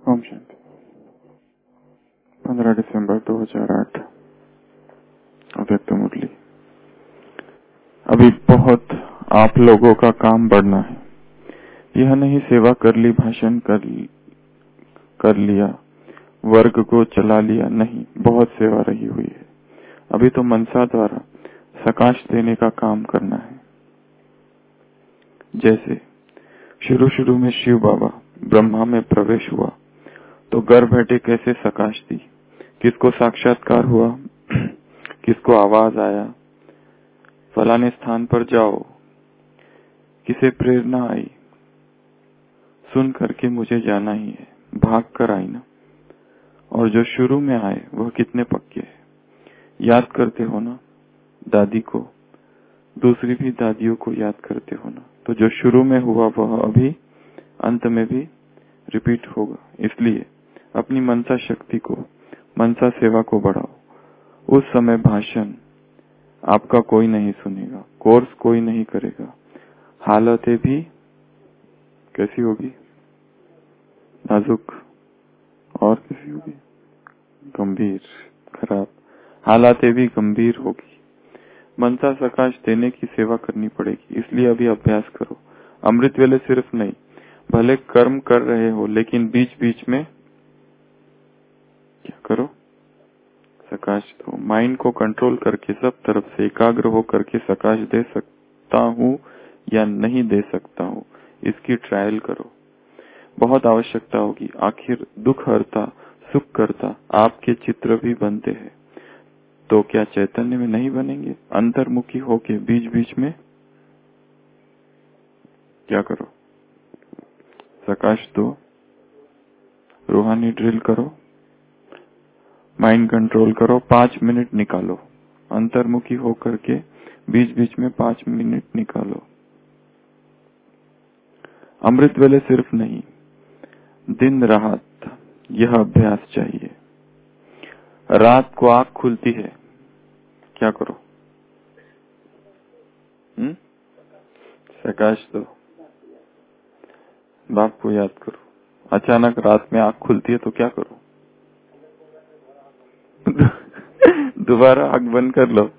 ओम शांति। 15 दिसंबर 2008 अव्यक्त मुरली। अभी बहुत आप लोगों का काम बढ़ना है। यह नहीं सेवा कर ली, भाषण कर लिया, वर्ग को चला लिया, नहीं, बहुत सेवा रही हुई है। अभी तो मनसा द्वारा सकाश देने का काम करना है। जैसे शुरू में शिव बाबा ब्रह्मा में प्रवेश हुआ तो घर बैठे कैसे सकाश दी, किसको साक्षात्कार हुआ, किसको आवाज आया, फलाने स्थान पर जाओ, किसे प्रेरणा आई, सुन करके मुझे जाना ही है, भाग कर आई ना। और जो शुरू में आए वह कितने पक्के हैं, याद करते हो ना दादी को, दूसरी भी दादियों को याद करते हो ना। तो जो शुरू में हुआ वह अभी अंत में भी रिपीट होगा। इसलिए अपनी मनसा शक्ति को, मनसा सेवा को बढ़ाओ। उस समय भाषण आपका कोई नहीं सुनेगा, कोर्स कोई नहीं करेगा, हालतें भी कैसी होगी, नाजुक, और कैसी होगी, गंभीर, खराब। हालातें भी गंभीर होगी। मनसा सकाश देने की सेवा करनी पड़ेगी। इसलिए अभी अभ्यास करो। अमृत वेले सिर्फ नहीं, भले कर्म कर रहे हो लेकिन बीच बीच में क्या करो, सकाश दो। माइंड को कंट्रोल करके सब तरफ से एकाग्र हो करके सकाश दे सकता हूँ या नहीं दे सकता हूँ, इसकी ट्रायल करो। बहुत आवश्यकता होगी। आखिर दुख हरता सुख करता आपके चित्र भी बनते हैं, तो क्या चैतन्य में नहीं बनेंगे? अंतर्मुखी होके बीच बीच में क्या करो, सकाश दो, रूहानी ड्रिल करो, माइंड कंट्रोल करो, 5 मिनट निकालो। अंतर्मुखी होकर के बीच बीच में 5 मिनट निकालो। अमृत वेले सिर्फ नहीं, दिन रात यह अभ्यास चाहिए। रात को आंख खुलती है, क्या करो, सकाश दो, बाप को याद करो। अचानक रात में आंख खुलती है तो क्या करो, दोबारा आंख बंद कर लो।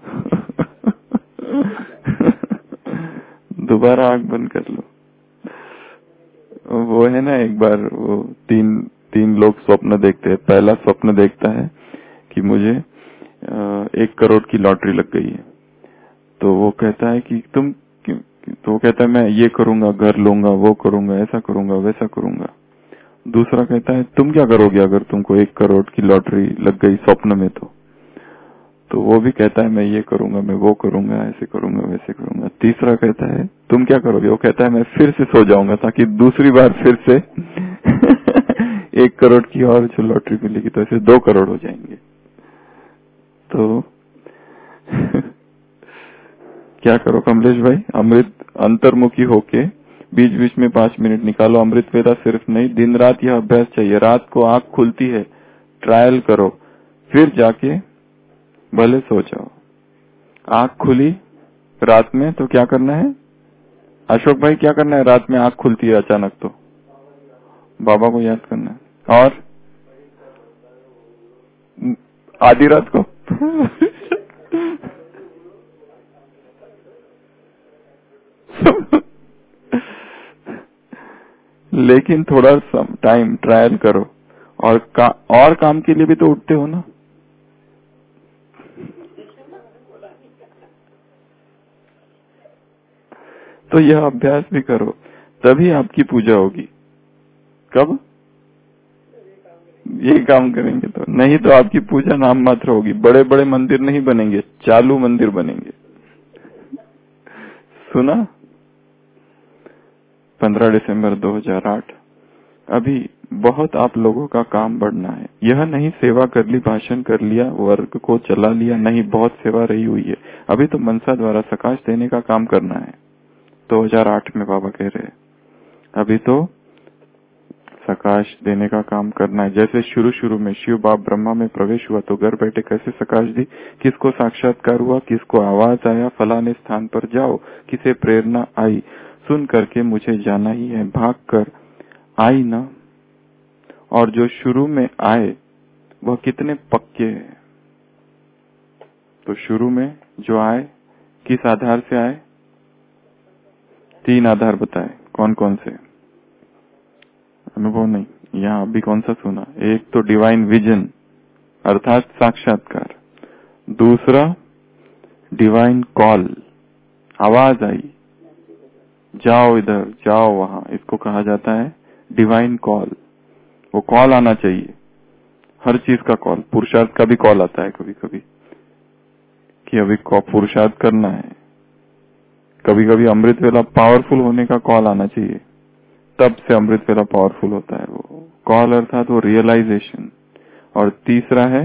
दोबारा आंख बंद कर लो। वो है ना, एक बार वो तीन लोग स्वप्न देखते हैं। पहला स्वप्न देखता है कि मुझे 1 करोड़ की लॉटरी लग गई है। तो वो कहता है कि तुम, तो वो कहता है मैं ये करूंगा, घर लूंगा, वो करूंगा, ऐसा करूंगा, वैसा करूंगा। दूसरा कहता है तुम क्या करोगे अगर तुमको 1 करोड़ की लॉटरी लग गई स्वप्न में? तो वो भी कहता है मैं ये करूंगा, मैं वो करूंगा, ऐसे करूंगा, वैसे करूंगा। तीसरा कहता है तुम क्या करोगे? वो कहता है मैं फिर से सो जाऊंगा ताकि दूसरी बार फिर से 1 करोड़ की और जो लॉटरी मिलेगी, तो ऐसे 2 करोड़ हो जाएंगे। तो क्या करो कमलेश भाई? अमृत अंतर्मुखी होके बीच बीच में 5 मिनट निकालो। अमृत वेला सिर्फ नहीं, दिन रात यह अभ्यास चाहिए। रात को आंख खुलती है, ट्रायल करो, फिर जाके भले सो जाओ। आंख खुली रात में तो क्या करना है अशोक भाई? क्या करना है रात में आंख खुलती है अचानक तो? बाबा को याद करना है। और आधी रात को लेकिन थोड़ा टाइम ट्रायल करो। और काम के लिए भी तो उठते हो ना। तो यह अभ्यास भी करो, तभी आपकी पूजा होगी। कब ये काम करेंगे तो? नहीं तो आपकी पूजा नाम मात्र होगी। बड़े बड़े मंदिर नहीं बनेंगे, चालू मंदिर बनेंगे। सुना? 15 दिसंबर 2008। अभी बहुत आप लोगों का काम बढ़ना है। यह नहीं सेवा कर ली, भाषण कर लिया, वर्ग को चला लिया, नहीं, बहुत सेवा रही हुई है। अभी तो मनसा द्वारा सकाश देने का काम करना है। 2008 में बाबा कह रहे हैं अभी तो सकाश देने का काम करना है। जैसे शुरू में शिव बाप ब्रह्मा में प्रवेश हुआ तो घर बैठे कैसे सकाश दी, किसको साक्षात्कार हुआ, किसको आवाज आया, फलाने स्थान पर जाओ, किसे प्रेरणा आई, सुन करके मुझे जाना ही है, भाग कर आई ना। और जो शुरू में आए वह कितने पक्के हैं। तो शुरू में जो आए किस आधार से आए? 3 आधार बताए, कौन कौन से? अनुभव नहीं, यहाँ अभी कौन सा सुना? एक तो डिवाइन विजन अर्थात साक्षात्कार, दूसरा डिवाइन कॉल, आवाज आई जाओ इधर जाओ वहां, इसको कहा जाता है डिवाइन कॉल। वो कॉल आना चाहिए, हर चीज का कॉल, पुरुषार्थ का भी कॉल आता है कभी कभी कि अभी पुरुषार्थ करना है। कभी कभी अमृत वेला पावरफुल होने का कॉल आना चाहिए, तब से अमृत वेला पावरफुल होता है वो कॉल, अर्थात वो रियलाइजेशन। और तीसरा है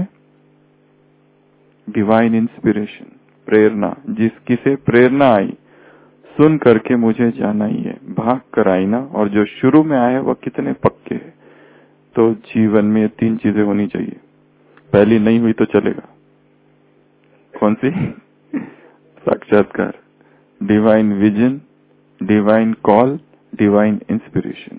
डिवाइन इंस्पिरेशन, प्रेरणा, जिसकी से प्रेरणा आई सुन करके मुझे जाना ही है, भाग कर आई ना। और जो शुरू में आए वह कितने पक्के हैं। तो जीवन में ये 3 चीजें होनी चाहिए। पहली नहीं हुई तो चलेगा, कौन सी? साक्षात्कार, divine vision, divine call, divine inspiration.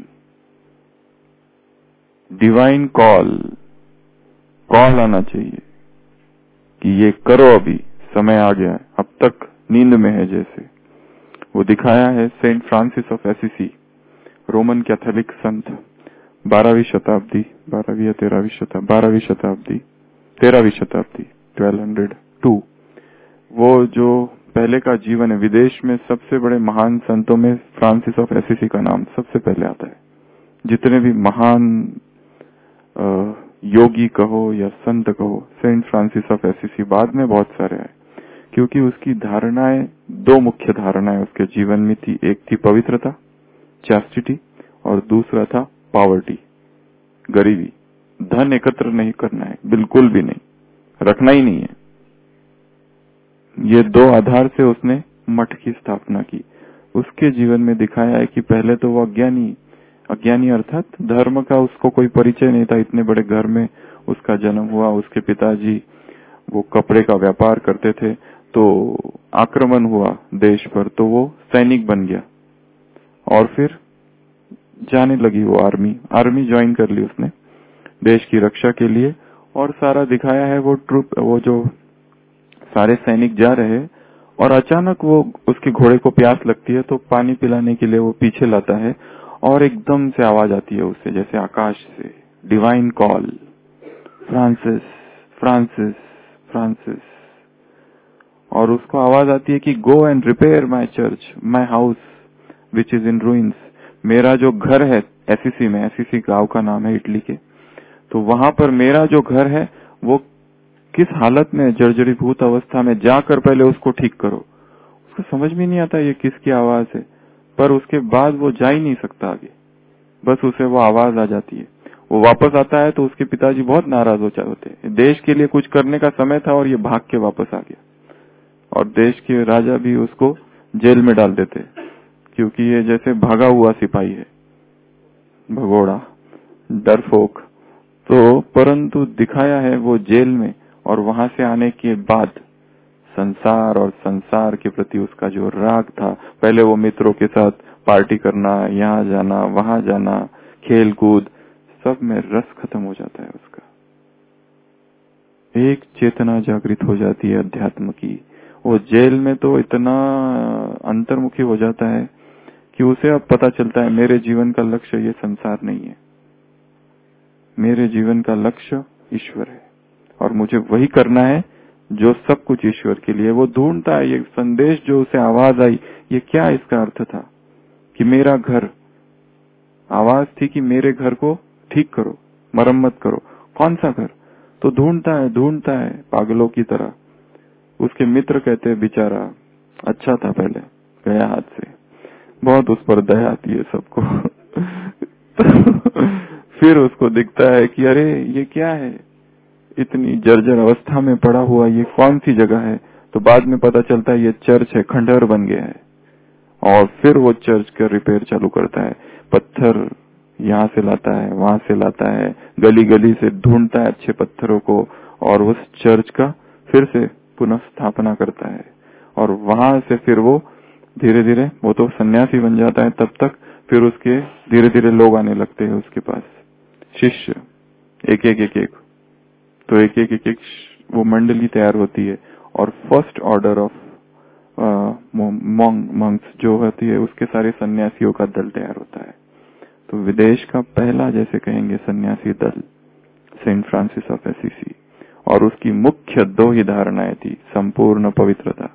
Divine call, call आना चाहिए कि ये करो, अभी समय आ गया है, अब तक नींद में है। जैसे वो दिखाया है saint Francis of Assisi, Roman Catholic संत, 12वीं शताब्दी, 12वीं या 13वीं शताब्दी, 12वीं शताब्दी, 13वीं शताब्दी, 1202। वो जो पहले का जीवन है, विदेश में सबसे बड़े महान संतों में फ्रांसिस ऑफ एसिसी का नाम सबसे पहले आता है। जितने भी महान योगी कहो या संत कहो, सेंट फ्रांसिस ऑफ एसिसी, बाद में बहुत सारे आए, क्योंकि उसकी धारणाएं, 2 मुख्य धारणाएं उसके जीवन में थी। एक थी पवित्रता, चैस्टिटी, और दूसरा था पॉवर्टी, गरीबी। धन एकत्र नहीं करना है, बिल्कुल भी नहीं, रखना ही नहीं है। ये 2 आधार से उसने मठ की स्थापना की। उसके जीवन में दिखाया है कि पहले तो वो अज्ञानी अर्थात धर्म का उसको कोई परिचय नहीं था। इतने बड़े घर में उसका जन्म हुआ, उसके पिताजी वो कपड़े का व्यापार करते थे, तो आक्रमण हुआ देश पर, तो वो सैनिक बन गया और फिर जाने लगी वो आर्मी ज्वाइन कर ली उसने देश की रक्षा के लिए। और सारा दिखाया है वो जो सारे सैनिक जा रहे हैं और अचानक वो उसके घोड़े को प्यास लगती है, तो पानी पिलाने के लिए वो पीछे लाता है और एकदम से आवाज आती है उससे, जैसे आकाश से, divine call, Francis Francis Francis. और उसको आवाज आती है कि go and repair my church, my house which is in ruins. मेरा जो घर है एसिसी में, एसिसी गांव का नाम है इटली के, तो वहां पर मेरा जो घर है वो किस हालत में, जर्जरीभूत अवस्था में, जाकर पहले उसको ठीक करो। उसको समझ में नहीं आता ये किसकी आवाज है, पर उसके बाद वो जा ही नहीं सकता आगे, बस उसे वो आवाज आ जाती है। वो वापस आता है तो उसके पिताजी बहुत नाराज होते हैं। देश के लिए कुछ करने का समय था और ये भाग के वापस आ गया, और देश के राजा भी उसको जेल में डाल देते, क्योंकि ये जैसे भागा हुआ सिपाही है, भगोड़ा, डरपोक। तो परंतु दिखाया है वो जेल में, और वहां से आने के बाद संसार और संसार के प्रति उसका जो राग था, पहले वो मित्रों के साथ पार्टी करना, यहाँ जाना वहां जाना, खेल कूद, सब में रस खत्म हो जाता है उसका। एक चेतना जागृत हो जाती है अध्यात्म की। वो जेल में तो इतना अंतर्मुखी हो जाता है कि उसे अब पता चलता है मेरे जीवन का लक्ष्य ये संसार नहीं है, मेरे जीवन का लक्ष्य ईश्वर है, और मुझे वही करना है जो सब कुछ ईश्वर के लिए। वो ढूंढता है ये संदेश, जो उसे आवाज आई, ये क्या इसका अर्थ था कि मेरा घर, आवाज थी कि मेरे घर को ठीक करो, मरम्मत करो। कौन सा घर? तो ढूंढता है पागलों की तरह। उसके मित्र कहते हैं बेचारा अच्छा था, पहले गया हाथ से, बहुत उस पर दया आती है सबको। फिर उसको दिखता है कि अरे ये क्या है, इतनी जर्जर अवस्था में पड़ा हुआ, ये कौन सी जगह है। तो बाद में पता चलता है ये चर्च है, खंडहर बन गया है। और फिर वो चर्च का रिपेयर चालू करता है, पत्थर यहाँ से लाता है, वहां से लाता है, गली गली से ढूंढता है अच्छे पत्थरों को, और उस चर्च का फिर से पुनः स्थापना करता है। और वहां से फिर वो धीरे धीरे, वो तो सन्यासी बन जाता है तब तक, फिर उसके धीरे धीरे लोग आने लगते हैं उसके पास, शिष्य, एक एक तो एक वो मंडली तैयार होती है और फर्स्ट ऑर्डर ऑफ मंक्स जो होती है उसके सारे सन्यासियों का दल तैयार होता है। तो विदेश का पहला जैसे कहेंगे सन्यासी दल सेंट फ्रांसिस ऑफ एसीसी, और उसकी मुख्य 2 ही धारणाएं थी, संपूर्ण पवित्रता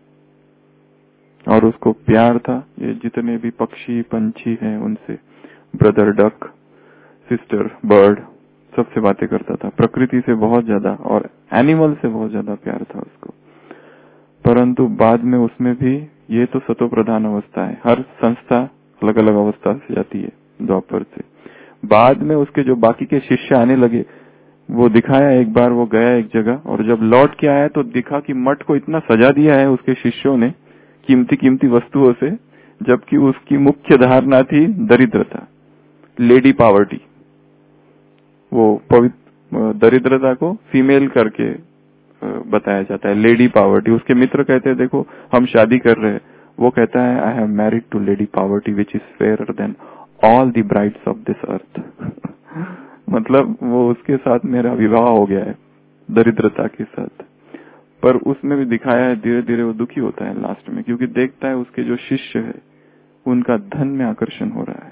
और उसको प्यार था ये जितने भी पक्षी पंछी हैं उनसे, ब्रदर डक, सिस्टर बर्ड, सबसे बातें करता था, प्रकृति से बहुत ज्यादा और एनिमल से बहुत ज्यादा प्यार था उसको। परंतु बाद में उसमें भी, ये तो सतो प्रधान अवस्था है, हर संस्था अलग अलग अवस्था से जाती है द्वापर से। बाद में उसके जो बाकी के शिष्य आने लगे, वो दिखाया एक बार वो गया एक जगह और जब लौट के आया तो दिखा कि मठ को इतना सजा दिया है उसके शिष्यों ने कीमती कीमती वस्तुओं से, जबकि उसकी मुख्य धारणा थी दरिद्रता, लेडी पावर्टी। वो दरिद्रता को फीमेल करके बताया जाता है, लेडी पावर्टी। उसके मित्र कहते हैं देखो हम शादी कर रहे हैं, वो कहता है I have married to lady poverty which is fairer than all the brides of this earth. मतलब वो उसके साथ मेरा विवाह हो गया है दरिद्रता के साथ। पर उसमें भी दिखाया है धीरे धीरे वो दुखी होता है लास्ट में, क्योंकि देखता है उसके जो शिष्य है उनका धन में आकर्षण हो रहा है।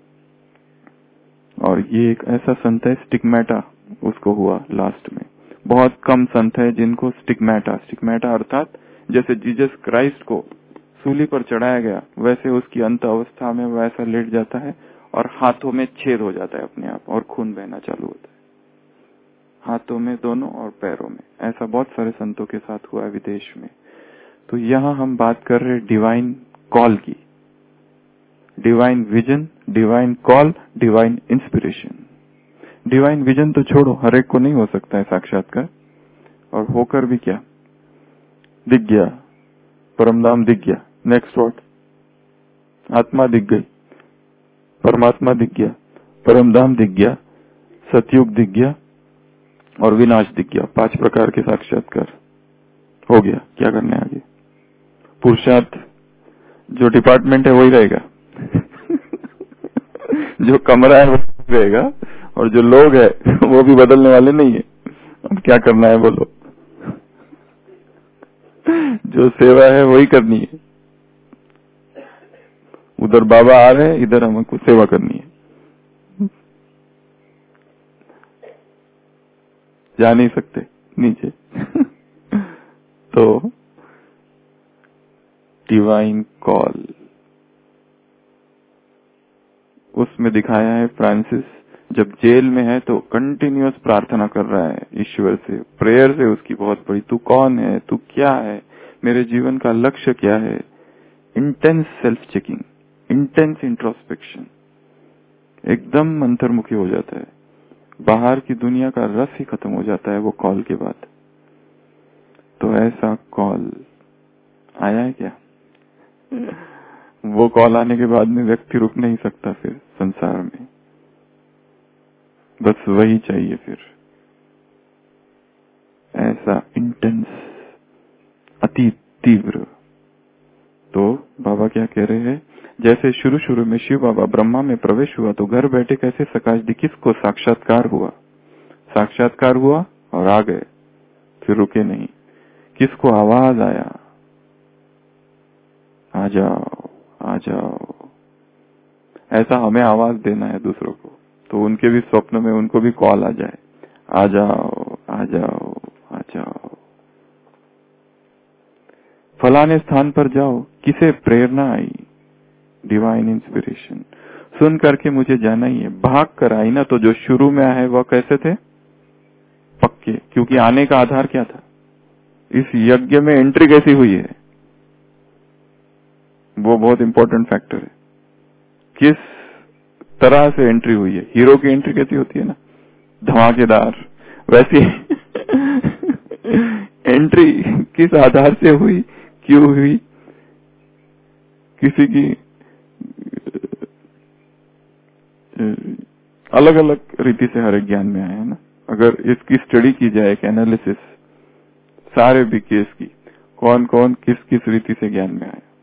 और ये एक ऐसा संत है स्टिग्मेटा उसको हुआ लास्ट में। बहुत कम संत है जिनको स्टिग्मेटा अर्थात जैसे जीसस क्राइस्ट को सूली पर चढ़ाया गया वैसे उसकी अंत अवस्था में वैसा लेट जाता है और हाथों में छेद हो जाता है अपने आप और खून बहना चालू होता है, हाथों में दोनों और पैरों में। ऐसा बहुत सारे संतों के साथ हुआ है विदेश में। तो यहाँ हम बात कर रहे डिवाइन कॉल की, divine vision, divine call, divine inspiration. Divine vision तो छोड़ो, हर एक को नहीं हो सकता है साक्षात्कार, और होकर भी क्या, दिख गया, परमधाम दिख गया, नेक्स्ट वर्ड, आत्मा दिख गई, परमात्मा दिख गया, परमधाम दिख गया, सतयुग दिख गया और विनाश दिख गया। 5 प्रकार के साक्षात्कार हो गया। क्या करना है आगे? पुरुषार्थ, जो डिपार्टमेंट है वही रहेगा जो कमरा है वही रहेगा और जो लोग है वो भी बदलने वाले नहीं है। अब क्या करना है बोलो? जो सेवा है वही करनी है। उधर बाबा आ रहे हैं, इधर हमको सेवा करनी है। जा नहीं सकते नीचे तो डिवाइन कॉल उसमें दिखाया है। फ्रांसिस जब जेल में है तो कंटिन्यूअस प्रार्थना कर रहा है ईश्वर से, प्रेयर से उसकी बहुत बड़ी, तू कौन है, तू क्या है, मेरे जीवन का लक्ष्य क्या है। Intense self checking, intense introspection, एकदम अंतर्मुखी हो जाता है। बाहर की दुनिया का रस ही खत्म हो जाता है वो कॉल के बाद। तो ऐसा कॉल आया है क्या? वो कॉल आने के बाद में व्यक्ति रुक नहीं सकता फिर संसार में, बस वही चाहिए फिर। ऐसा इंटेंस, अति तीव्र। तो बाबा क्या कह रहे हैं, जैसे शुरू शुरू में शिव बाबा ब्रह्मा में प्रवेश हुआ तो घर बैठे कैसे प्रकाश दी, किसको साक्षात्कार हुआ, साक्षात्कार हुआ और आ गए, फिर रुके नहीं। किसको आवाज आया, आ जाओ आ जाओ। ऐसा हमें आवाज देना है दूसरों को, तो उनके भी स्वप्न में उनको भी कॉल आ जाए, आ जाओ आ जाओ आ जाओ, फलाने स्थान पर जाओ। किसे प्रेरणा आई, डिवाइन इंस्पिरेशन, सुन करके मुझे जाना ही है। भाग कर आई ना, तो जो शुरू में आए वह कैसे थे, पक्के, क्योंकि आने का आधार क्या था, इस यज्ञ में एंट्री कैसी हुई है, वो बहुत इंपॉर्टेंट फैक्टर है। किस तरह से एंट्री हुई है, हीरो की एंट्री कैसी होती है ना, धमाकेदार, वैसी एंट्री किस आधार से हुई, क्यों हुई। किसी की अलग अलग रीति से हर एक ज्ञान में आया है ना। अगर इसकी स्टडी की जाए, एक एनालिसिस सारे भी केस की, कौन कौन किस किस रीति से ज्ञान में आया।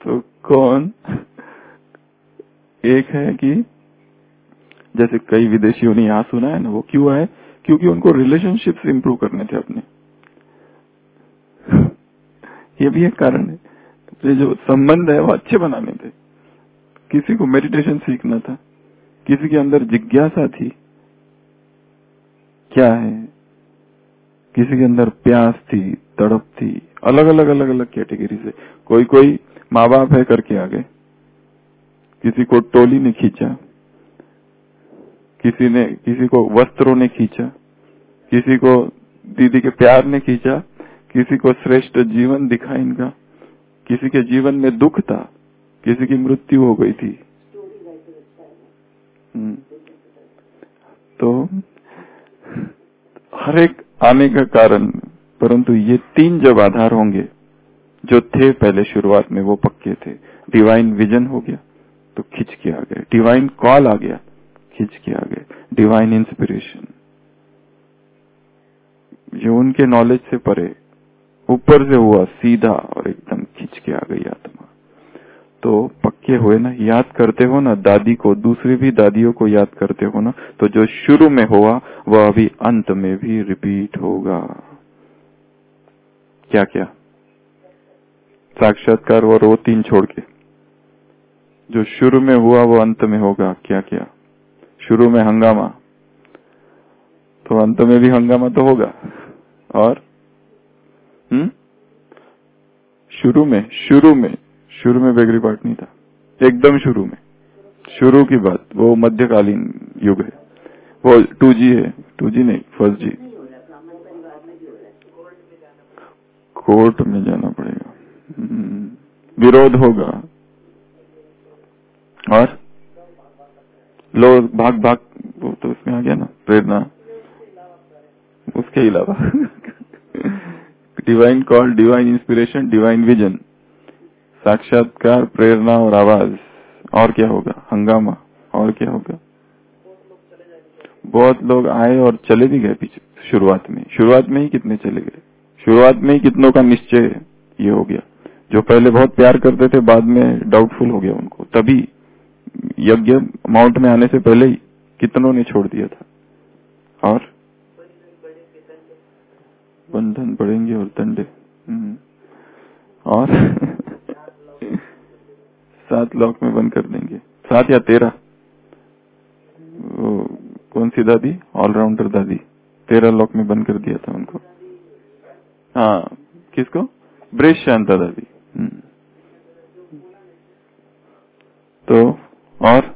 तो कौन एक है कि जैसे कई विदेशियों ने यहाँ सुना है ना, वो क्यों आए? क्योंकि उनको रिलेशनशिप्स इंप्रूव करने थे अपने। ये भी एक कारण है। ये जो संबंध है वो अच्छे बनाने थे। किसी को मेडिटेशन सीखना था, किसी के अंदर जिज्ञासा थी क्या है, किसी के अंदर प्यास थी, तड़प थी, अलग अलग कैटेगरी से। कोई माँ बाप है करके आ गए, किसी को टोली ने खींचा, किसी को वस्त्रों ने खींचा, किसी को दीदी के प्यार ने खींचा, किसी को श्रेष्ठ जीवन दिखा इनका, किसी के जीवन में दुख था, किसी की मृत्यु हो गई थी। तो हर एक आने का कारण, परंतु ये तीन जब आधार होंगे जो थे पहले शुरुआत में, वो पक्के थे। डिवाइन विजन हो गया तो खिंच के आ गए, डिवाइन कॉल आ गया खिंच के आ गए, डिवाइन इंस्पिरेशन जो उनके नॉलेज से परे ऊपर से हुआ सीधा और एकदम खिंच के आ गई आत्मा। तो पक्के हुए ना, याद करते हो ना दादी को, दूसरी भी दादियों को याद करते हो ना, तो जो शुरू में हुआ वह अभी अंत में भी रिपीट होगा। क्या क्या? साक्षात्कार और वो तीन छोड़ के जो शुरू में हुआ वो अंत में होगा। क्या क्या? शुरू में हंगामा, तो अंत में भी हंगामा तो होगा। और शुरू में बेगरी पार्ट नहीं था, एकदम शुरू की बात। वो मध्यकालीन युग है, वो 2G है, 2G नहीं, 1G। कोर्ट में जाना पड़ेगा, विरोध होगा, और लोग भाग वो तो उसमें आ गया ना, प्रेरणा। उसके अलावा divine call, divine inspiration, divine vision, साक्षात्कार, प्रेरणा और आवाज। और क्या होगा? हंगामा। और क्या होगा? बहुत लोग आए और चले भी गए पीछे। शुरुआत में ही कितने चले गए, शुरुआत में ही कितनों का निश्चय ये हो गया। जो पहले बहुत प्यार करते थे बाद में डाउटफुल हो गया उनको। तभी यज्ञ माउंट में आने से पहले ही कितनों ने छोड़ दिया था। और बंधन बढ़ेंगे और दंडे, और 7 लॉक में बंद कर देंगे। 7 या 13, कौन सी दादी? ऑलराउंडर दादी। 13 लॉक में बंद कर दिया था उनको। हाँ, किसको? ब्रेश शांता दादी। तो और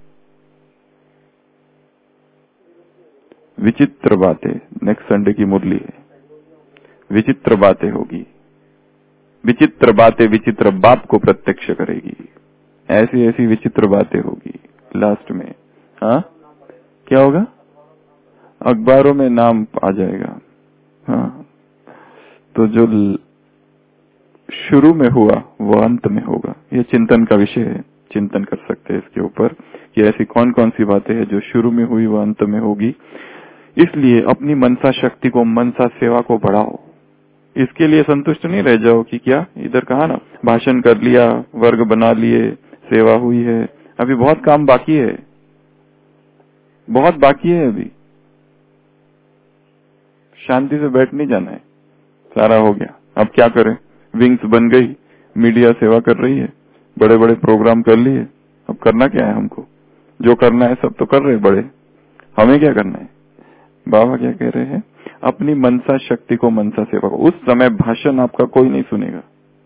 विचित्र बातें, नेक्स्ट संडे की मुरली है। विचित्र बातें होगी, विचित्र बातें विचित्र बाप को प्रत्यक्ष करेगी। ऐसी ऐसी विचित्र बातें होगी लास्ट में। हाँ, क्या होगा? अखबारों में नाम आ जाएगा। हाँ, तो जो शुरू में हुआ वो अंत में होगा। ये चिंतन का विषय है, चिंतन कर सकते हैं इसके ऊपर कि ऐसी कौन कौन सी बातें हैं जो शुरू में हुई वो अंत में होगी। इसलिए अपनी मनसा शक्ति को, मनसा सेवा को बढ़ाओ। इसके लिए संतुष्ट नहीं रह जाओ कि क्या इधर कहा ना, भाषण कर लिया, वर्ग बना लिए, सेवा हुई है, अभी बहुत काम बाकी है, बहुत बाकी है। अभी शांति से बैठ नहीं जाना है, सारा हो गया। अब क्या करें? विंग्स बन गई, मीडिया सेवा कर रही है, बड़े बड़े प्रोग्राम कर लिए। अब करना क्या है हमको? जो करना है सब तो कर रहे बड़े, हमें क्या करना है? बाबा क्या कह रहे हैं? अपनी मनसा शक्ति को, मनसा सेवा को। उस समय भाषण आपका कोई नहीं सुनेगा,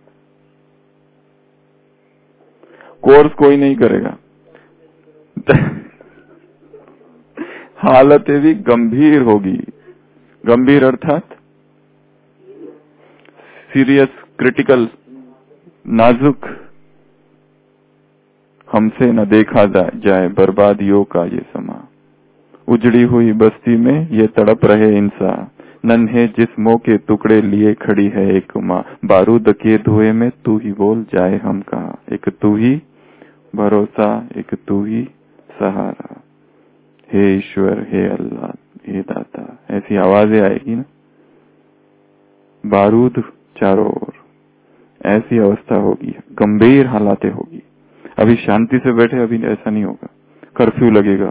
कोर्स कोई नहीं करेगा। हालतें भी गंभीर होगी। गंभीर अर्थात सीरियस, क्रिटिकल, नाजुक। हमसे न देखा जाए बर्बादियों का ये समा, उजड़ी हुई बस्ती में ये तड़प रहे इंसान, नन्हे जिस्मों के टुकड़े लिए खड़ी है एक माँ, बारूद के धुएं में तू ही बोल जाए हम कहाँ, एक तू ही भरोसा, एक तू ही सहारा, हे ईश्वर, हे अल्लाह, हे दाता। ऐसी आवाजें आएगी ना, बारूद चारों ओर, ऐसी अवस्था होगी, गंभीर हालातें होगी। अभी शांति से बैठे, अभी ऐसा नहीं होगा। कर्फ्यू लगेगा,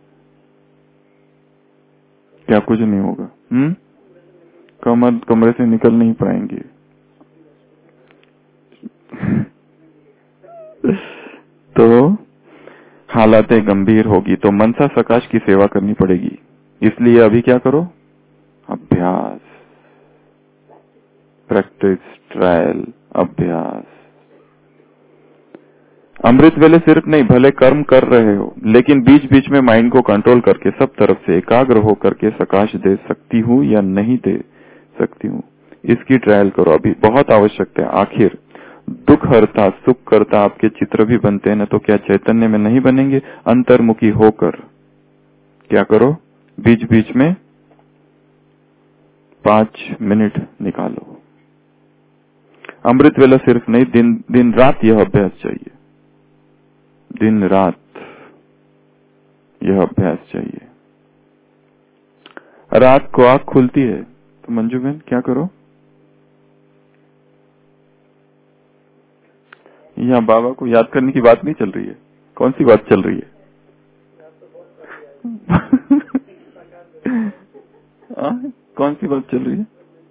क्या कुछ नहीं होगा। कमरे से निकल नहीं पाएंगे। तो हालातें गंभीर होगी, तो मनसा सकाश की सेवा करनी पड़ेगी। इसलिए अभी क्या करो? अभ्यास, प्रैक्टिस, ट्रायल, अभ्यास। अमृत वेले सिर्फ नहीं, भले कर्म कर रहे हो, लेकिन बीच बीच में माइंड को कंट्रोल करके सब तरफ से एकाग्र हो करके सकाश दे सकती हूँ या नहीं दे सकती हूँ, इसकी ट्रायल करो। अभी बहुत आवश्यकता है। आखिर दुख हरता सुख करता आपके चित्र भी बनते हैं ना, तो क्या चैतन्य में नहीं बनेंगे? अंतर्मुखी होकर क्या करो? बीच बीच में 5 मिनट निकालो। अमृत वेला सिर्फ नहीं, दिन रात यह अभ्यास चाहिए। दिन रात यह अभ्यास चाहिए। रात को आंख खुलती है तो मंजू बहन क्या करो? यहाँ बाबा को याद करने की बात नहीं चल रही है। कौन सी बात चल रही है? कौन सी बात चल रही है?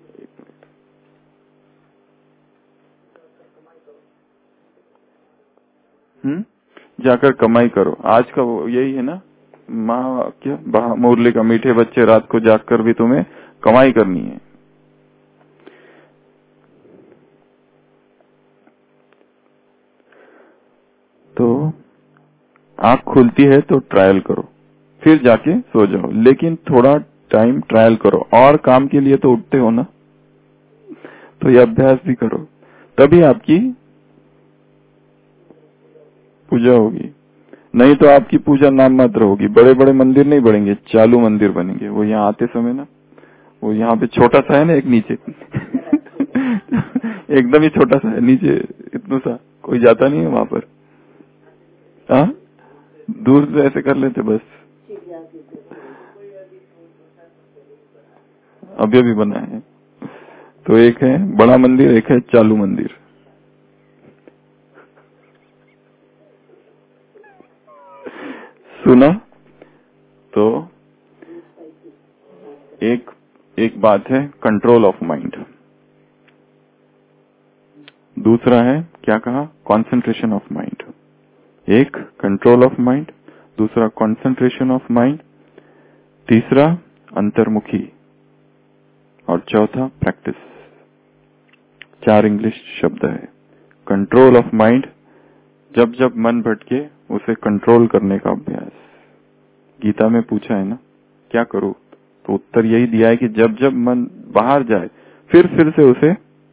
जाकर कमाई करो। आज का वो यही है ना, माँ क्या मुरली का, मीठे बच्चे रात को जागकर भी तुम्हें कमाई करनी है। तो आंख खुलती है तो ट्रायल करो, फिर जाके सो जाओ, लेकिन थोड़ा टाइम ट्रायल करो। और काम के लिए तो उठते हो ना, तो ये अभ्यास भी करो, तभी आपकी पूजा होगी। नहीं तो आपकी पूजा नाम मात्र होगी। बड़े बड़े मंदिर नहीं बनेंगे, चालू मंदिर बनेंगे। वो यहाँ आते समय ना, वो यहाँ पे छोटा सा है ना, एक नीचे एकदम ही छोटा सा है नीचे, इतना सा कोई जाता नहीं है वहां पर। हाँ, दूर से ऐसे कर लेते बस। अभी अभी बना है। तो एक है बड़ा मंदिर, एक है चालू मंदिर। सुना? तो एक बात है कंट्रोल ऑफ माइंड, दूसरा है क्या कहा? Concentration of mind. एक कंट्रोल ऑफ माइंड, दूसरा कंसंट्रेशन ऑफ माइंड, तीसरा अंतर्मुखी, और चौथा प्रैक्टिस। 4 इंग्लिश शब्द है। कंट्रोल ऑफ माइंड, जब जब मन भटके उसे कंट्रोल करने का अभ्यास। गीता में पूछा है ना क्या करूं, तो उत्तर यही दिया है कि जब जब मन बाहर जाए फिर से उसे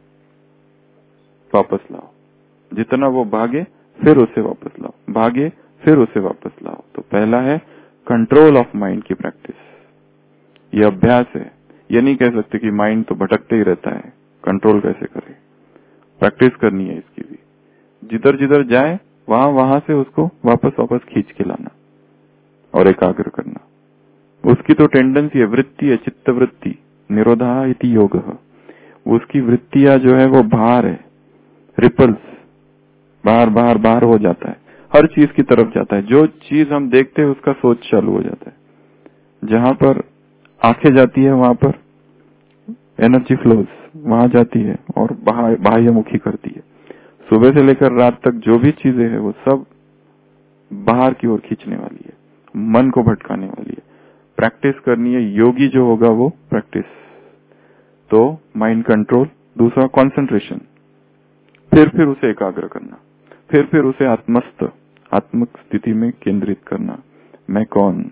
वापस लाओ। जितना वो भागे फिर उसे वापस लाओ, भागे फिर उसे वापस लाओ। तो पहला है कंट्रोल ऑफ माइंड की प्रैक्टिस। ये अभ्यास है। ये नहीं कह सकते कि माइंड तो भटकते ही रहता है, कंट्रोल कैसे करें। प्रैक्टिस करनी है इसकी भी। जिधर जिधर जाए वहां से उसको वापस खींच के लाना और एकाग्र करना। उसकी तो टेंडेंसी है, वृत्ति है, चित्त वृत्ति, निरोधा इति योगः। उसकी वृत्तियां जो है वो बाहर है, रिपल्स, बाहर हो जाता है, हर चीज की तरफ जाता है। जो चीज हम देखते हैं उसका सोच चालू हो जाता है। जहां पर आंखें जाती है वहां पर एनर्जी फ्लोज वहां जाती है और बाह्यमुखी करती है। सुबह से लेकर रात तक जो भी चीजें हैं वो सब बाहर की ओर खींचने वाली है, मन को भटकाने वाली है। प्रैक्टिस करनी है। योगी जो होगा वो प्रैक्टिस, तो माइंड कंट्रोल, दूसरा कंसंट्रेशन, फिर उसे एकाग्र करना, फिर उसे आत्मक स्थिति में केंद्रित करना। मैं कौन?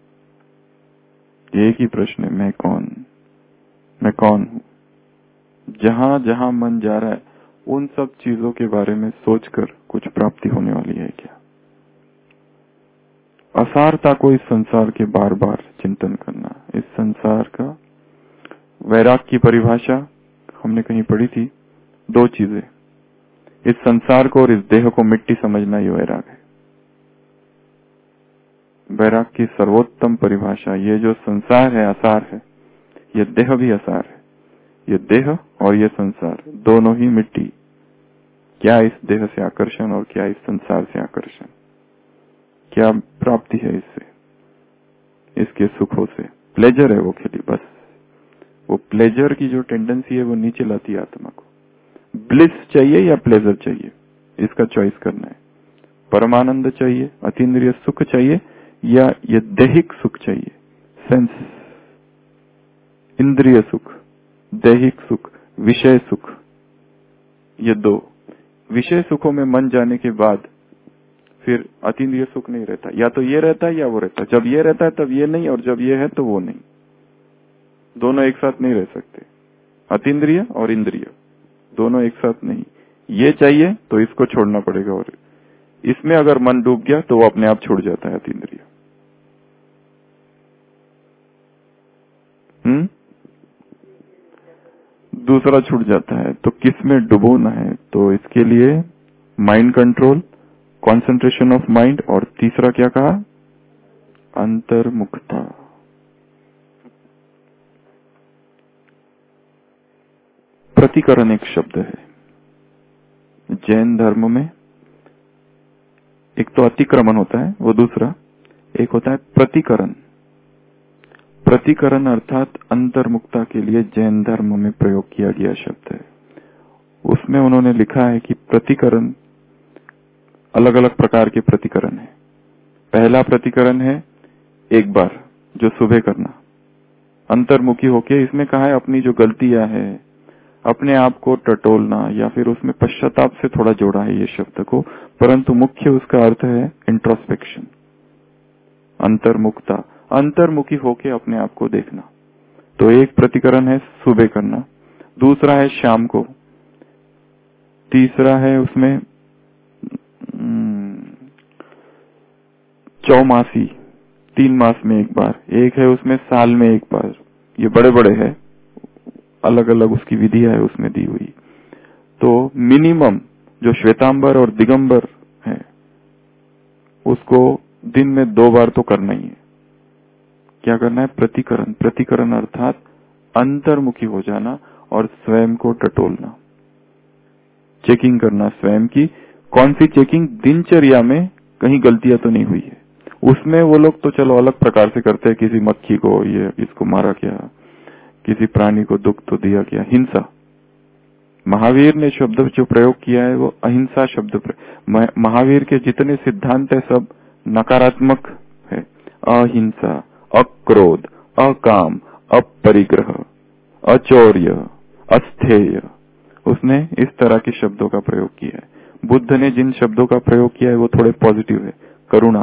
एक ही प्रश्न है, मैं कौन हूं? जहां जहां मन जा रहा है उन सब चीजों के बारे में सोचकर कुछ प्राप्ति होने वाली है क्या? असारता को इस संसार के बार बार चिंतन करना। इस संसार का वैराग की परिभाषा हमने कहीं पढ़ी थी, 2 चीजें, इस संसार को और इस देह को मिट्टी समझना ही वैराग है। वैराग की सर्वोत्तम परिभाषा, ये जो संसार है असार है, ये देह भी असार है। ये देह और ये संसार दोनों ही मिट्टी, क्या इस देह से आकर्षण और क्या इस संसार से आकर्षण, क्या प्राप्ति है इससे, इसके सुखों से। प्लेजर है वो खाली, बस वो प्लेजर की जो टेंडेंसी है वो नीचे लाती है आत्मा को। ब्लिस चाहिए या प्लेजर चाहिए, इसका चॉइस करना है। परमानंद चाहिए, अतीन्द्रिय सुख चाहिए, या ये दैहिक सुख चाहिए, सेंस, इंद्रिय सुख, दैहिक सुख, विषय सुख। ये दो विषय सुखों में मन जाने के बाद फिर अतीन्द्रिय सुख नहीं रहता, या तो ये रहता है या वो रहता है। जब ये रहता है तब ये नहीं, और जब ये है तो वो नहीं। दोनों एक साथ नहीं रह सकते, अतीन्द्रिय और इंद्रिय दोनों एक साथ नहीं। ये चाहिए तो इसको छोड़ना पड़ेगा, और इसमें अगर मन डूब गया तो वो अपने आप छूट जाता है अतीन्द्रिय। दूसरा छूट जाता है। तो किस में डुबोना है? तो इसके लिए mind control, concentration of mind, और तीसरा क्या कहा? अंतर्मुखता। प्रतिकरण एक शब्द है जैन धर्म में। एक तो अतिक्रमण होता है, वो दूसरा, एक होता है प्रतिकरण। प्रतिकरण अर्थात अंतर्मुखता के लिए जैन धर्म में प्रयोग किया गया शब्द है। उसमें उन्होंने लिखा है कि प्रतिकरण, अलग अलग प्रकार के प्रतिकरण है। पहला प्रतिकरण है एक बार, जो सुबह करना, अंतर्मुखी होके। इसमें कहा है अपनी जो गलतियां है, अपने आप को टटोलना, या फिर उसमें पश्चाताप से थोड़ा जोड़ा है ये शब्द को, परंतु मुख्य उसका अर्थ है इंट्रोस्पेक्शन, अंतर्मुखता, अंतर्मुखी होके अपने आप को देखना। तो एक प्रतिकरण है सुबह करना, दूसरा है शाम को, तीसरा है उसमें चौमासी, 3 मास में एक बार, एक है उसमें साल में एक बार। ये बड़े बड़े है, अलग अलग उसकी विधियां है उसमें दी हुई। तो मिनिमम जो श्वेतांबर और दिगंबर है उसको दिन में 2 बार तो करना ही है। क्या करना है? प्रतिकरण। प्रतिकरण अर्थात अंतर्मुखी हो जाना और स्वयं को टटोलना, चेकिंग करना स्वयं की। कौन सी चेकिंग? दिनचर्या में कहीं गलतियां तो नहीं हुई है। उसमें वो लोग तो चलो अलग प्रकार से करते हैं, किसी मक्खी को ये इसको मारा क्या, किसी प्राणी को दुख तो दिया क्या, हिंसा। महावीर ने शब्द जो प्रयोग किया है वो अहिंसा शब्द। महावीर के जितने सिद्धांत है सब नकारात्मक है। अहिंसा, अक्रोध, अकाम, अपरिग्रह, अचौर्य, अस्थेय, उसने इस तरह के शब्दों का प्रयोग किया है। बुद्ध ने जिन शब्दों का प्रयोग किया है वो थोड़े पॉजिटिव है, करुणा,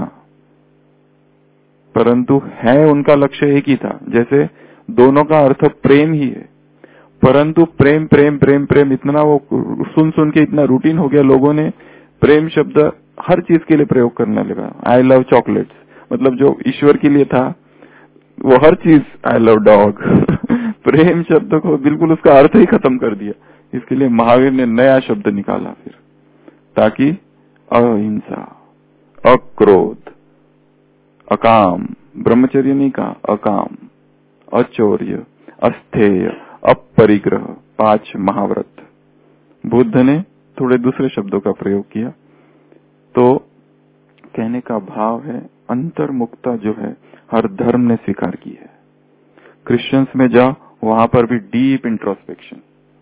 परंतु है उनका लक्ष्य एक ही था। जैसे दोनों का अर्थ प्रेम ही है, परंतु प्रेम प्रेम प्रेम प्रेम इतना वो सुन सुन के इतना रूटीन हो गया, लोगों ने प्रेम शब्द हर चीज के लिए प्रयोग करने लगा। आई लव चॉकलेट्स, मतलब जो ईश्वर के लिए था वो हर चीज, आई लव डॉग प्रेम शब्द को बिल्कुल उसका अर्थ ही खत्म कर दिया। इसके लिए महावीर ने नया शब्द निकाला फिर, ताकि अहिंसा, अक्रोध, अकाम, ब्रह्मचर्य नहीं कहा, अकाम, अचौर्य, अस्थेय, अपरिग्रह, 5 महाव्रत। बुद्ध ने थोड़े दूसरे शब्दों का प्रयोग किया। तो कहने का भाव है अंतर्मुखता जो है हर धर्म ने स्वीकार की है। क्रिश्चियंस में जाओ, वहां पर भी डीप इंट्रोस्पेक्शन,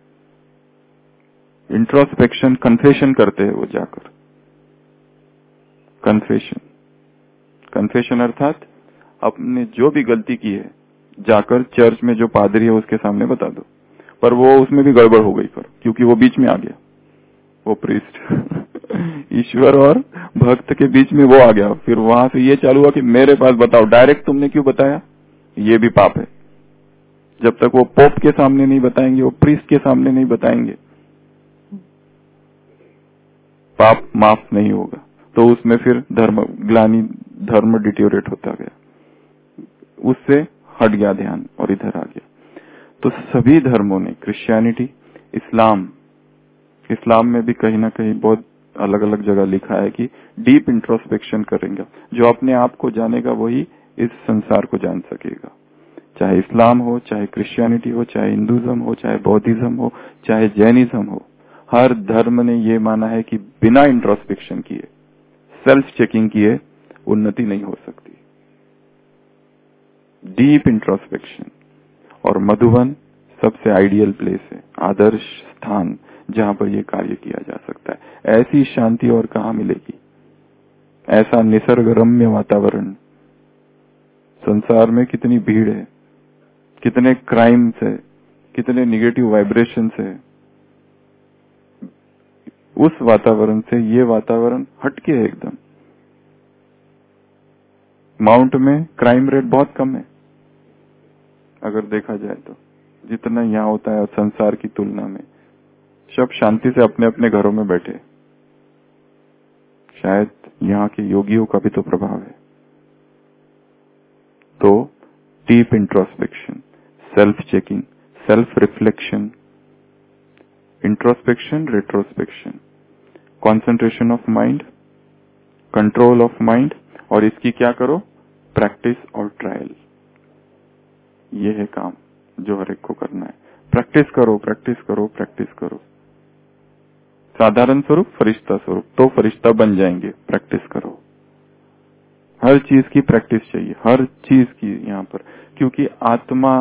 इंट्रोस्पेक्शन, कन्फेशन करते हैं वो जाकर। कन्फेशन, कन्फेशन अर्थात अपने जो भी गलती की है जाकर चर्च में जो पादरी है उसके सामने बता दो। पर वो उसमें भी गड़बड़ हो गई, पर क्योंकि वो बीच में आ गया, वो प्रीस्ट ईश्वर और भक्त के बीच में वो आ गया। फिर वहां से ये चालू हुआ कि मेरे पास बताओ, डायरेक्ट तुमने क्यों बताया? ये भी पाप है। जब तक वो पोप के सामने नहीं बताएंगे, वो प्रीस्ट के सामने नहीं बताएंगे, पाप माफ नहीं होगा। तो उसमें फिर धर्म ग्लानि, धर्म डिटोरेट होता गया, उससे हट गया ध्यान और इधर आ गया। तो सभी धर्मों ने, क्रिश्चियनिटी, इस्लाम में भी कहीं ना कहीं बहुत अलग अलग जगह लिखा है कि डीप इंट्रोस्पेक्शन करेंगे। जो अपने आप को जानेगा वही इस संसार को जान सकेगा। चाहे इस्लाम हो, चाहे क्रिश्चियनिटी हो, चाहे हिंदुइज्म हो, चाहे बौद्धिज्म हो, चाहे जैनिज्म हो, हर धर्म ने ये माना है कि बिना इंट्रोस्पेक्शन किए, सेल्फ चेकिंग किए उन्नति नहीं हो सकती। Deep introspection. और मधुबन सबसे आइडियल प्लेस है, आदर्श स्थान जहां पर यह कार्य किया जा सकता है। ऐसी शांति और कहां मिलेगी? ऐसा निसर्ग रम्य वातावरण। संसार में कितनी भीड़ है, कितने क्राइम्स है, कितने निगेटिव वाइब्रेशंस है। उस वातावरण से ये वातावरण हटके है एकदम। माउंट में क्राइम रेट बहुत कम है अगर देखा जाए तो, जितना यहाँ होता है संसार की तुलना में। सब शांति से अपने अपने घरों में बैठे। शायद यहाँ के योगियों का भी तो प्रभाव है। तो deep introspection, self checking, self reflection, introspection, retrospection, concentration of mind, control of mind, और इसकी क्या करो? प्रैक्टिस और ट्रायल। ये है काम जो हर एक को करना है। प्रैक्टिस करो, प्रैक्टिस करो, प्रैक्टिस करो। साधारण स्वरूप, फरिश्ता स्वरूप, तो फरिश्ता बन जाएंगे। प्रैक्टिस करो। हर चीज की प्रैक्टिस चाहिए, हर चीज की यहाँ पर, क्योंकि आत्मा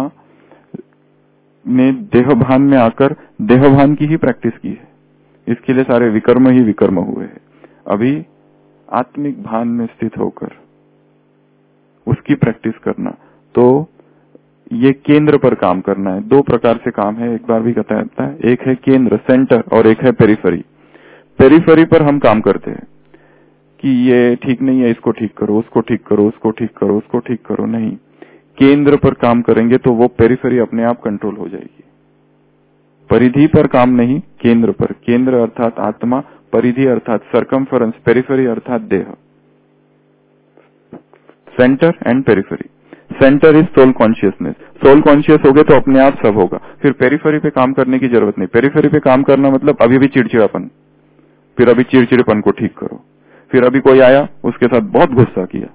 ने देहभान में आकर देहभान की ही प्रैक्टिस की है। इसके लिए सारे विकर्म ही विकर्म हुए हैं। अभी आत्मिक भान में स्थित होकर उसकी प्रैक्टिस करना, तो ये केंद्र पर काम करना है। दो प्रकार से काम है, एक बार भी बताया जाता है। एक है केंद्र, सेंटर, और एक है पेरिफेरी। पेरिफेरी पर हम काम करते हैं कि ये ठीक नहीं है, इसको ठीक करो, उसको ठीक करो, उसको ठीक करो, उसको ठीक करो। नहीं, केंद्र पर काम करेंगे तो वो पेरिफेरी अपने आप कंट्रोल हो जाएगी। परिधि पर काम नहीं, केंद्र पर। केंद्र अर्थात आत्मा, परिधि अर्थात सर्कमफरेंस, पेरिफेरी अर्थात देह। Centre and periphery. Centre is soul consciousness. Soul conscious हो गए तो अपने आप सब होगा, फिर पेरिफेरी पे काम करने की जरूरत नहीं। पेरिफेरी पे काम करना मतलब अभी भी चिड़चिड़ापन, फिर अभी चिड़चिड़ेपन को ठीक करो। फिर अभी कोई आया, उसके साथ बहुत गुस्सा किया,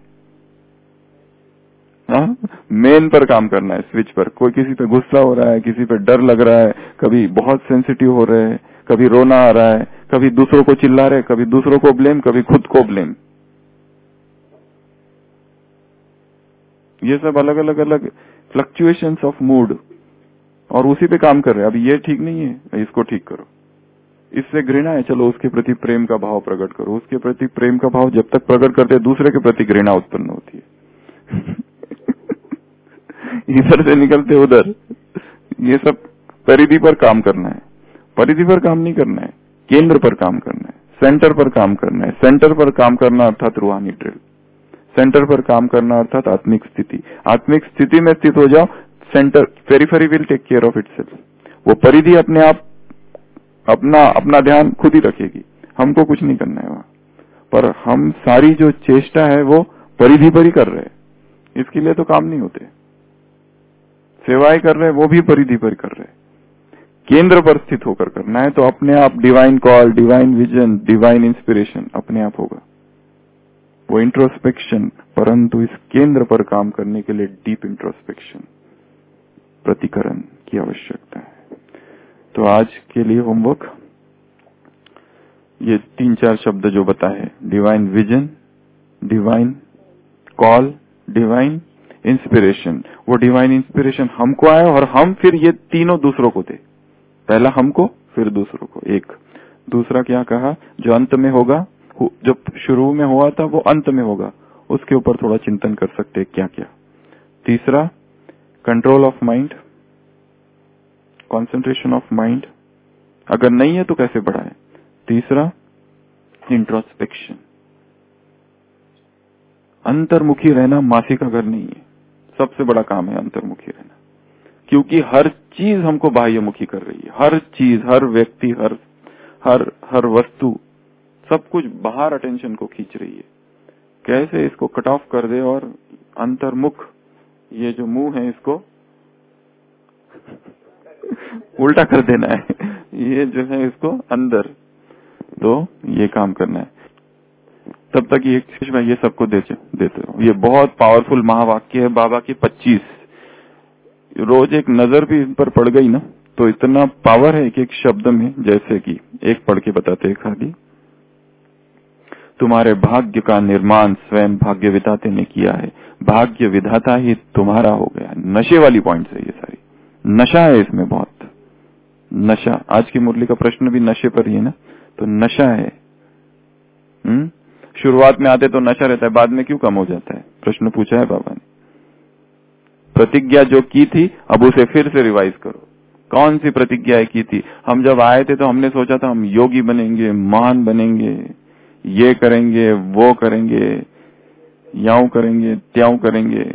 मेन पर काम करना है, स्विच पर। कोई किसी पे गुस्सा हो रहा है, किसी पे डर लग रहा है, कभी बहुत सेंसिटिव हो रहे हैं, कभी रोना आ रहा है, कभी दूसरों को चिल्ला रहे, कभी दूसरों को ब्लेम, कभी खुद को ब्लेम। ये सब अलग अलग अलग फ्लक्चुएशंस ऑफ मूड, और उसी पे काम कर रहे हैं। अभी ये ठीक नहीं है, इसको ठीक करो। इससे घृणा है, चलो उसके प्रति प्रेम का भाव प्रकट करो। उसके प्रति प्रेम का भाव जब तक प्रकट करते हैं, दूसरे के प्रति घृणा उत्पन्न होती है। इधर से निकलते उधर। ये सब परिधि पर काम करना है। परिधि पर काम नहीं करना है, केंद्र पर काम करना है, सेंटर पर काम करना है। सेंटर पर काम करना अर्थात रूहानी ड्रिल। सेंटर पर काम करना अर्थात आत्मिक स्थिति। आत्मिक स्थिति में स्थित हो जाओ, centre, periphery will take care of itself. वो परिधि अपने आप अपना ध्यान खुद ही रखेगी, हमको कुछ नहीं करना है वहां पर। हम सारी जो चेष्टा है वो परिधि पर ही कर रहे हैं। इसके लिए तो काम नहीं होते। सेवाएं कर रहे हैं, वो भी परिधि पर कर रहे हैं। केंद्र पर स्थित होकर करना है तो अपने आप divine call, divine vision, divine inspiration अपने आप होगा। वो इंट्रोस्पेक्शन, परंतु इस केंद्र पर काम करने के लिए डीप इंट्रोस्पेक्शन, प्रतिकरण की आवश्यकता है। तो आज के लिए होमवर्क, ये 3-4 शब्द जो बताए, divine vision, divine call, divine inspiration. वो डिवाइन इंस्पिरेशन हमको आया और हम फिर ये तीनों दूसरों को दे। पहला हमको, फिर दूसरों को। एक दूसरा क्या कहा, जो अंत में होगा, जो शुरू में हुआ था वो अंत में होगा, उसके ऊपर थोड़ा चिंतन कर सकते हैं क्या क्या। तीसरा control of mind, concentration of mind, अगर नहीं है तो कैसे बढ़ाएं। तीसरा इंट्रोस्पेक्शन, अंतर्मुखी रहना मासी का घर नहीं है, सबसे बड़ा काम है अंतर्मुखी रहना। क्योंकि हर चीज हमको बाह्यमुखी कर रही है। हर चीज, हर व्यक्ति, हर वस्तु, सब कुछ बाहर अटेंशन को खींच रही है। कैसे इसको कट ऑफ कर दे और अंतर्मुख, ये जो मुंह है इसको उल्टा कर देना है, ये जो है इसको अंदर, तो ये काम करना है। तब तक ये मैं ये सबको देते रहो। ये बहुत पावरफुल महावाक्य है बाबा की 25। रोज एक नजर भी इन पर पड़ गई ना तो इतना पावर है एक शब्द में। जैसे कि एक पढ़ के बताते हैं खाली, तुम्हारे भाग्य का निर्माण स्वयं भाग्य विधाता ने किया है, भाग्य विधाता ही तुम्हारा हो गया। नशे वाली पॉइंट है ये सारी, नशा है इसमें बहुत, नशा। आज की मुरली का प्रश्न भी नशे पर ही है ना, तो नशा है। शुरुआत में आते तो नशा रहता है, बाद में क्यों कम हो जाता है? प्रश्न पूछा है बाबा ने। प्रतिज्ञा जो की थी अब उसे फिर से रिवाइज करो। कौन सी प्रतिज्ञा की थी? हम जब आए थे तो हमने सोचा था हम योगी बनेंगे, महान बनेंगे, ये करेंगे, वो करेंगे, याऊ करेंगे, त्यों करेंगे,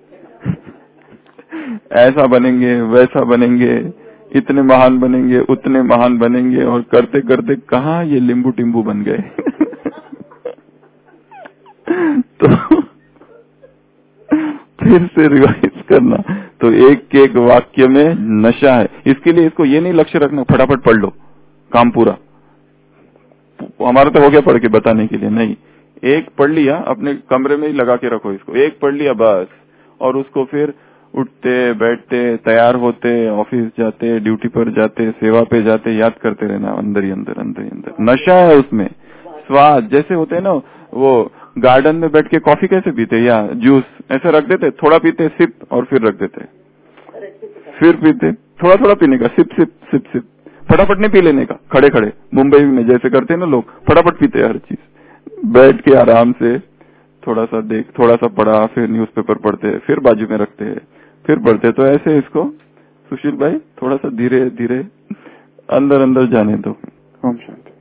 ऐसा बनेंगे, वैसा बनेंगे, इतने महान बनेंगे, उतने महान बनेंगे, और करते करते कहाँ ये लिंबू टिम्बू बन गए। तो फिर से रिवाइज करना। तो एक एक वाक्य में नशा है। इसके लिए इसको ये नहीं लक्ष्य रखना फटाफट पढ़ लो काम पूरा, हमारा तो हो गया पढ़ के बताने के लिए, नहीं। एक पढ़ लिया, अपने कमरे में ही लगा के रखो इसको, एक पढ़ लिया बस, और उसको फिर उठते बैठते, तैयार होते, ऑफिस जाते, ड्यूटी पर जाते, सेवा पे जाते, याद करते रहना, अंदर ही अंदर, अंदर ही अंदर। नशा है उसमें। स्वाद जैसे होते हैं ना, वो गार्डन में बैठ के कॉफी कैसे पीते या जूस ऐसे रख देते, थोड़ा पीते सिप और फिर रख देते, फिर पीते, थोड़ा थोड़ा पीने का, सिप सिप सिप सिप, फटाफट नहीं पी लेने का खड़े खड़े। मुंबई में जैसे करते हैं ना लोग, फटाफट पीते हैं हर चीज, बैठ के आराम से थोड़ा सा देख, थोड़ा सा पढ़ा, फिर न्यूज़पेपर पढ़ते हैं, फिर बाजू में रखते हैं, फिर पढ़ते। तो ऐसे इसको सुशील भाई थोड़ा सा धीरे धीरे अंदर अंदर जाने दो। ओम शांति।